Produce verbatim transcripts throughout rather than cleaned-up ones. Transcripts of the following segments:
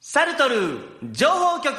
サルトル情報局。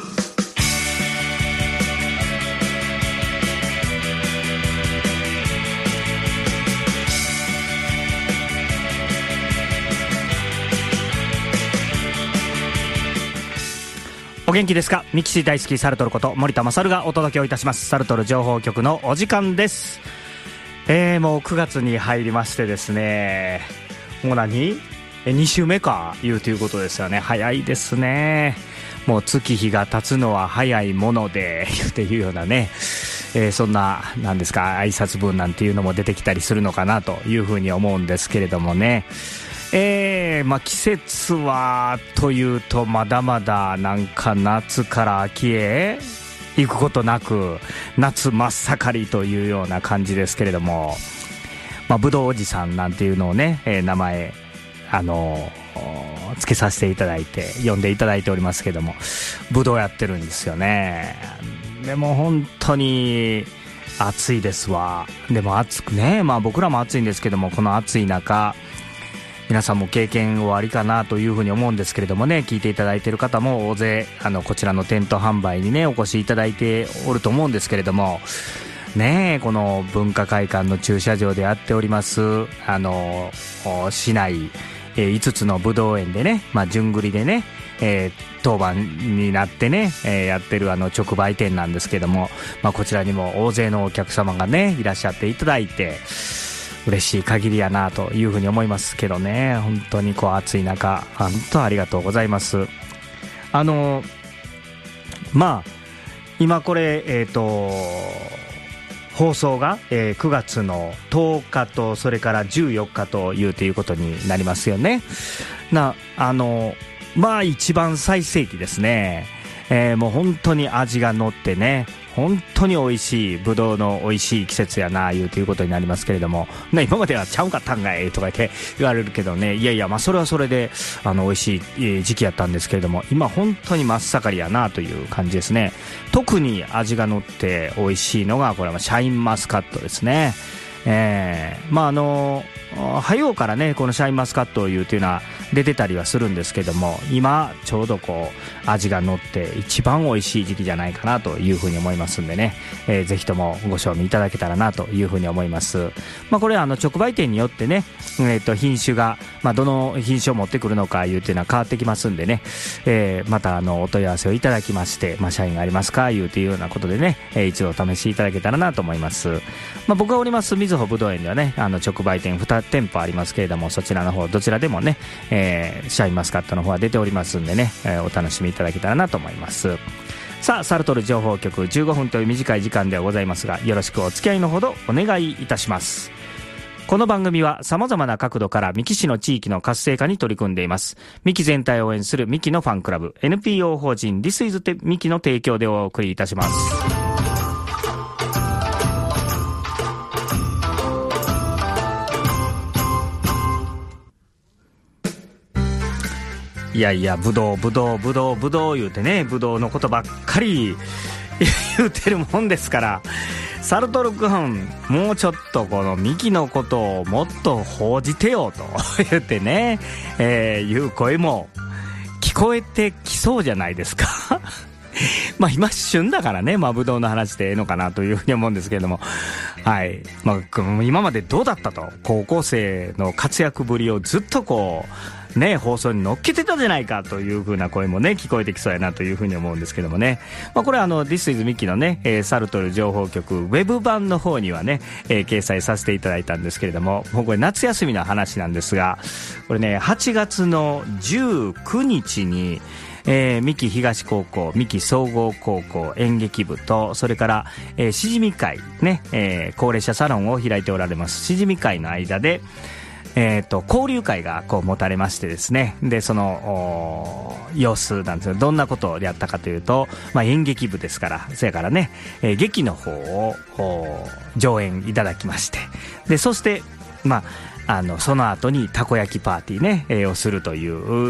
お元気ですか。ミキシー大好きサルトルこと森田勝がお届けをいたします。サルトル情報局のお時間です。えー、もうくがつに入りましてですね、もう何に週目かいうということですよね。早いですね。もう月日が経つのは早いものでっていうようなね、えー、そんな何ですか挨拶文なんていうのも出てきたりするのかなというふうに思うんですけれどもね。えーまあ、季節はというとまだまだなんか夏から秋へ行くことなく夏真っ盛りというような感じですけれども、まあ、ぶどうおじさんなんていうのをね、えー、名前あのー、つけさせていただいて呼んでいただいておりますけども、ぶどうやってるんですよね。でも本当に暑いですわ。でも暑くね、まあ僕らも暑いんですけども、この暑い中皆さんも経験おありかなというふうに思うんですけれどもね、聞いていただいている方も大勢あのこちらの店頭販売にねお越しいただいておると思うんですけれどもね、この文化会館の駐車場でやっておりますあの市内、えー、いつつのぶどう園でね、まあ、順繰りでね、えー、当番になってね、えー、やってるあの直売店なんですけども、まあ、こちらにも大勢のお客様がねいらっしゃっていただいて嬉しい限りやなというふうに思いますけどね。本当にこう暑い中本当ありがとうございます。あのまあ今これえっと放送が、えー、くがつのとおかとそれからじゅうよっかというということになりますよね。なあのまあ一番最盛期ですね。えー、もう本当に味が乗ってね、本当に美味しいぶどうの美味しい季節やないうということになりますけれども、ね、今まではちゃうんかったんかいとか言って言われるけどね、いやいやまあそれはそれであの美味しい時期やったんですけれども、今本当に真っ盛りやなという感じですね。特に味が乗って美味しいのがこれはシャインマスカットですね。えー、まああの早うからねこのシャインマスカットというというのは出てたりはするんですけども、今ちょうどこう味が乗って一番美味しい時期じゃないかなというふうに思いますんでね、えー、ぜひともご賞味いただけたらなというふうに思います。まあ、これはあの直売店によってね、えー、と品種が、まあ、どの品種を持ってくるのかいうというのは変わってきますんでね、えー、またあのお問い合わせをいただきまして、まあ、社員がありますかいうというようなことでね、えー、一度お試しいただけたらなと思います。まあ、僕がおりますみずほぶどう園ではねあの直売店に店舗ありますけれども、そちらの方どちらでもね、えー、シャインマスカットの方は出ておりますんでね、えー、お楽しみいただけたらなと思います。さあサルトル情報局じゅうごふんという短い時間ではございますが、よろしくお付き合いのほどお願いいたします。この番組は様々な角度から三木市の地域の活性化に取り組んでいます。三木全体を応援する三木のファンクラブ エヌピーオー 法人 This is 三木の提供でお送りいたします。いやいやぶどうぶどうぶどうぶどう言うてね、ぶどうのことばっかり言うてるもんですから、サルトル君もうちょっとこのミキのことをもっと報じてよと言ってね、えー、いう声も聞こえてきそうじゃないですかまあ今旬だからね、まあぶどうの話でええのかなというふうに思うんですけれども、はい、まあ今までどうだったと、高校生の活躍ぶりをずっとこうね、放送に乗っけてたじゃないかという風な声もね聞こえてきそうやなという風に思うんですけどもね、まあ、これはあの This is ミキのね、えー、サルトル情報局ウェブ版の方にはね、えー、掲載させていただいたんですけれども、もうこれ夏休みの話なんですが、これねはちがつのじゅうくにちにえー、三木東高校、三木総合高校演劇部と、それから、えー、しじみ会ね、えー、高齢者サロンを開いておられますしじみ会の間でえー、と交流会がこう持たれましてですね、でその様子なんですが、どんなことをやったかというと、まあ、演劇部ですから、それからね、えー、劇の方を上演いただきまして、でそしてまああのその後にたこ焼きパーティーね、えー、をするという、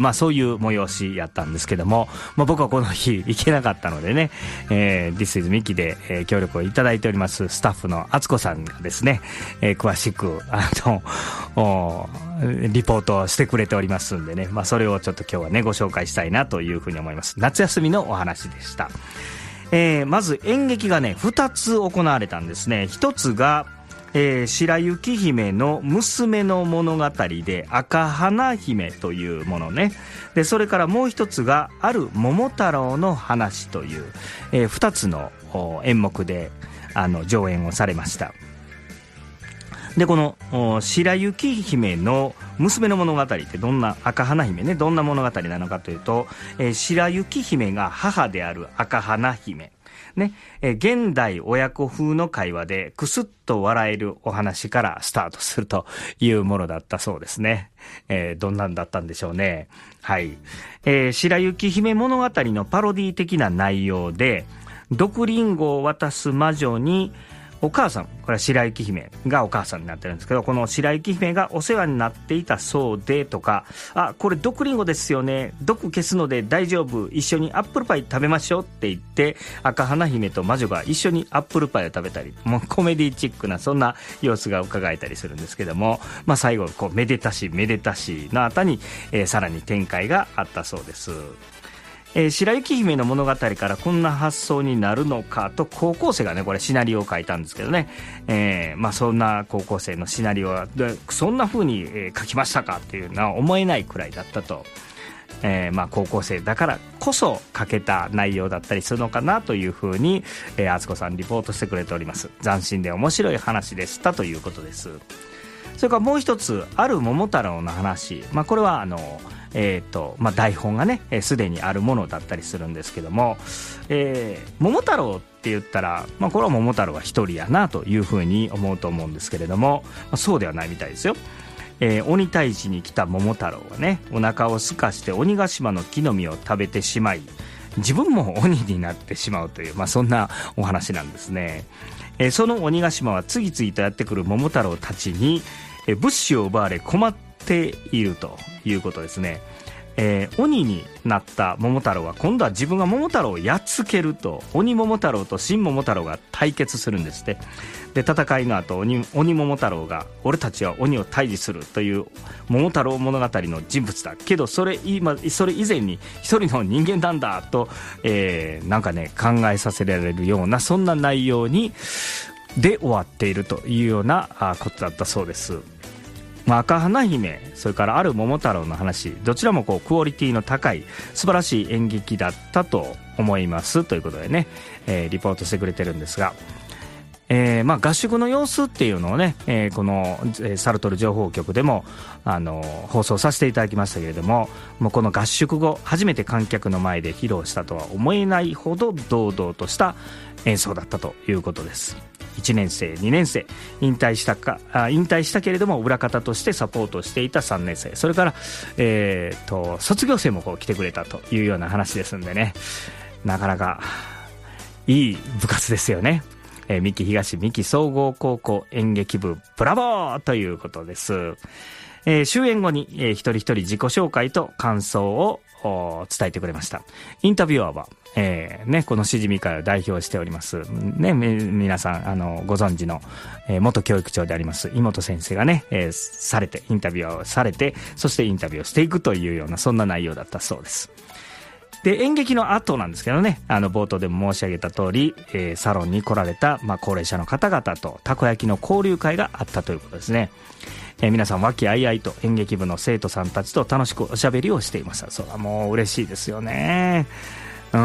まあ、そういう催しやったんですけども、まあ、僕はこの日行けなかったのでね、えー、This is Mickey で、えー、協力をいただいておりますスタッフのあつこさんがですね、えー、詳しくあのリポートをしてくれておりますんでね、まあ、それをちょっと今日はねご紹介したいなというふうに思います。夏休みのお話でした。えー、まず演劇がねふたつ行われたんですね。ひとつがえー、白雪姫の娘の物語で赤花姫というものね。でそれからもう一つがある桃太郎の話という、えー、ふたつの演目であの上演をされました。でこの白雪姫の娘の物語ってどんな、赤花姫ね、どんな物語なのかというと、えー、白雪姫が母である赤花姫ね、えー、現代親子風の会話でクスッと笑えるお話からスタートするというものだったそうですね。えー、どんなんだったんでしょうね。はい、えー、白雪姫物語のパロディ的な内容で、毒リンゴを渡す魔女にお母さん、これは白雪姫がお母さんになってるんですけど、この白雪姫がお世話になっていたそうでとか、あ、これ毒リンゴですよね、毒消すので大丈夫、一緒にアップルパイ食べましょうって言って赤花姫と魔女が一緒にアップルパイを食べたり、もうコメディチックなそんな様子が伺えたりするんですけども、まあ、最後こうめでたしめでたしの後に、えー、さらに展開があったそうです。えー、白雪姫の物語からこんな発想になるのかと高校生がねこれシナリオを書いたんですけどね、えーまあ、そんな高校生のシナリオはそんな風に書きましたかっていうのは思えないくらいだったと、えーまあ、高校生だからこそ書けた内容だったりするのかなという風に、えー、あつこさんリポートしてくれております。斬新で面白い話でしたということです。それからもう一つ、ある桃太郎の話、まあ、これはあのえーとまあ、台本がねすで、えー、にあるものだったりするんですけども、えー、桃太郎って言ったら、まあ、これは桃太郎は一人やなというふうに思うと思うんですけれども、まあ、そうではないみたいですよ。えー、鬼退治に来た桃太郎はねお腹を空かして鬼ヶ島の木の実を食べてしまい自分も鬼になってしまうという、まあ、そんなお話なんですね。えー、その鬼ヶ島は次々とやってくる桃太郎たちに、えー、物資を奪われ困ってているということですね。えー、鬼になった桃太郎は今度は自分が桃太郎をやっつけると、鬼桃太郎と新桃太郎が対決するんですって。で戦いの後 鬼, 鬼桃太郎が俺たちは鬼を退治するという桃太郎物語の人物だけど、それ今それ以前に一人の人間なんだと、えー、なんかね考えさせられるようなそんな内容にで終わっているというようなことだったそうです。赤花姫、それからある桃太郎の話、どちらもこうクオリティの高い素晴らしい演劇だったと思いますということでね、えー、リポートしてくれてるんですが、えーまあ、合宿の様子っていうのをね、えー、この、えー、サルトル情報局でもあの放送させていただきましたけれども、もうこの合宿後初めて観客の前で披露したとは思えないほど堂々とした演奏だったということです。いちねん生、にねん生、引退したかあ引退したけれども裏方としてサポートしていたさんねん生、それから、えー、と卒業生もこう来てくれたというような話ですんでね、なかなかいい部活ですよね。えー、三木東三木総合高校演劇部ブラボーということです。えー、終演後に、えー、一人一人自己紹介と感想を伝えてくれました。インタビュアーは、えーね、このしじみ会を代表しております、ね、皆さんあのご存知の、えー、元教育長であります井本先生がね、えー、されてインタビューをされて、そしてインタビューをしていくというようなそんな内容だったそうです。で演劇の後なんですけどね、あの冒頭でも申し上げた通り、えー、サロンに来られた、まあ、高齢者の方々とたこ焼きの交流会があったということですね。えー、皆さん和気あいあいと演劇部の生徒さんたちと楽しくおしゃべりをしていました。それはもう嬉しいですよね。うん、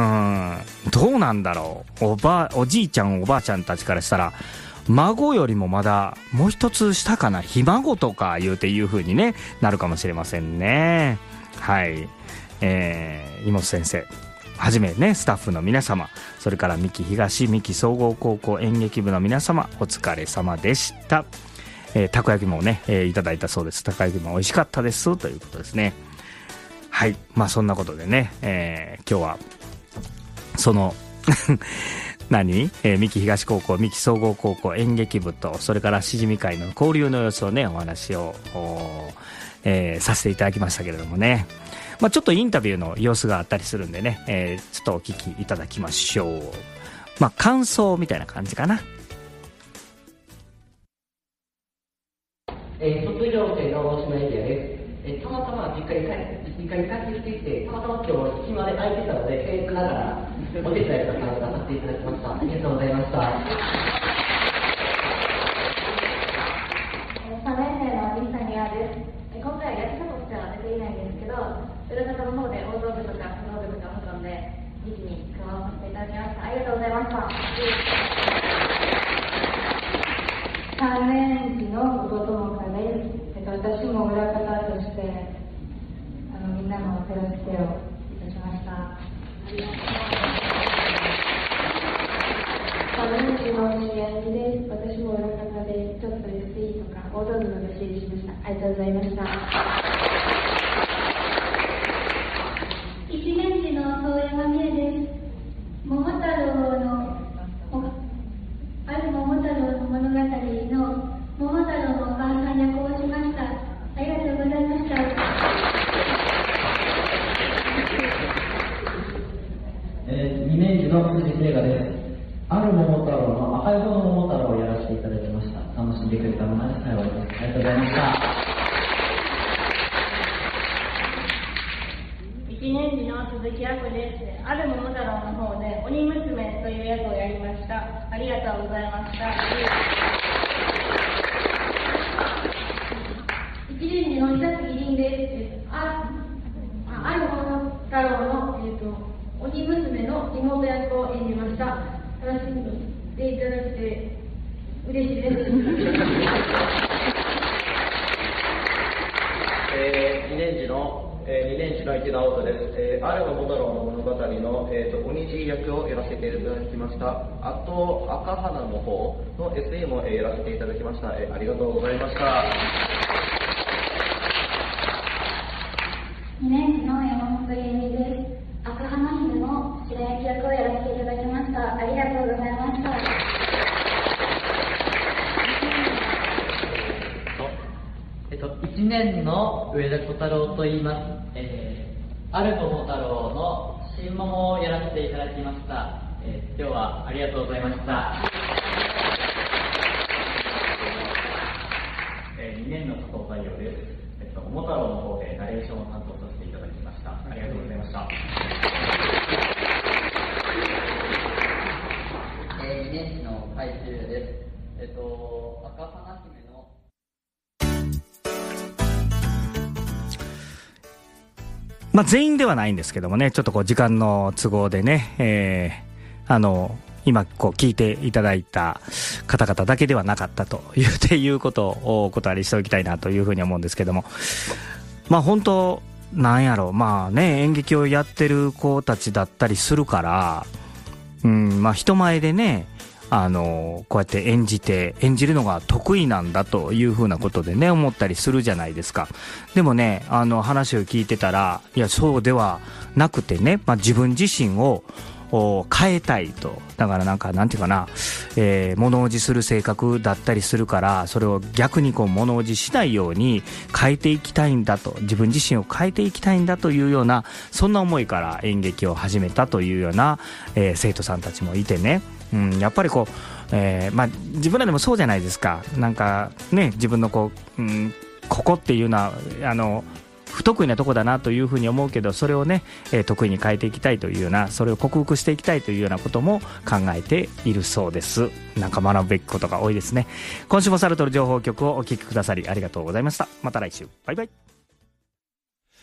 どうなんだろう、おばおじいちゃんおばあちゃんたちからしたら孫よりもまだもう一つ下かな、ひ孫とか言うていう風に、ね、なるかもしれませんね。はい、えー、井本先生はじめねスタッフの皆様、それから三木東三木総合高校演劇部の皆様、お疲れ様でした。えー、たこ焼きもね、えー、いただいたそうです。たこ焼きも美味しかったですということですね。はい、まあそんなことでね、えー、今日はその何、えー、三木東高校、三木総合高校演劇部と、それからしじみ会の交流の様子をね、お話を、えー、させていただきましたけれどもね、まあ、ちょっとインタビューの様子があったりするんでね、えー、ちょっとお聞きいただきましょう。まあ、感想みたいな感じかな。 えー、卒業生の大島エリアです。えー、たまたま実家に帰って実家に帰ってきていて、たまたま今日暇で空いてたので、僭越ながらお手伝いと参加させていただきました。ありがとうございました。 さんねん生の西谷亜です。今回役者としては出ていないんですけど、裏方の方で大道具とかスノー部とかも飛んで一気に加わらせていただきました。ありがとうございました。さんねん時の後藤智香です。私も裏方としてあのみんなの手助けをいたしました。さんねん時の新谷です。私も裏方でちょっと エスイー とか大道具の弟子入りしました。ありがとうございました。いちねん時の遠山美恵です。桃太郎のある桃太郎の物語の桃太郎のお母さん役をしました。ありがとうございました。 えー、にねん時の藤木映画です。ある桃太郎の赤い方の桃太郎をやらせていただきました。楽しんでくれたので幸いです。ありがとうございました。 いちねん時の鈴木亜子です。ある桃太郎の方で鬼娘という役をやりました。ありがとうございました。いちねん時の久杉凛です。あ、あ、ある桃太郎の、えーと、鬼娘の妹役を演じました。楽しんでいただいて嬉しいです。 えー、にねん時のえー、にねん時の池田青人です。えー、ある桃太郎の物語の、えー、と鬼爺役をやらせていただきました。あと赤花の方の エスイー も、えー、やらせていただきました。えー、ありがとうございました。 にねん時の山本由美です。赤花姫の白焼役をやらせていただきました。ありがとうございました。 えっと、いちねんの上田小太郎と言います。えー、ある桃太郎の新桃をやらせていただきました。えー、今日はありがとうございました。 えー、にねんの加藤太陽です。えっと、桃太郎の方でナレーションを担当させていただきました。ありがとうございました。 えー、にねん時の海中です。えっと、赤花姫のまあ、全員ではないんですけどもね、ちょっとこう時間の都合でね、えー、あの今こう聞いていただいた方々だけではなかったというっていうことをお断りしておきたいなというふうに思うんですけども、まあ本当なんやろう、まあね、演劇をやってる子たちだったりするから、うん、まあ人前でね、あのこうやって演じて演じるのが得意なんだというふうなことでね思ったりするじゃないですか。でもね、あの話を聞いてたら、いやそうではなくてね、まあ、自分自身を変えたいと。だからなんかなんていうかな、えー、物おじする性格だったりするから、それを逆にこう物おじしないように変えていきたいんだと、自分自身を変えていきたいんだというような、そんな思いから演劇を始めたというような、えー、生徒さんたちもいてね、うん、やっぱりこう、えーまあ、自分らでもそうじゃないですか。なんかね、自分のこう、うん、ここっていうのはあの不得意なとこだなというふうに思うけど、それをね、えー、得意に変えていきたいというような、それを克服していきたいというようなことも考えているそうです。なんか学ぶべきことが多いですね。今週もサルトル情報局をお聞きくださりありがとうございました。また来週、バイバイ。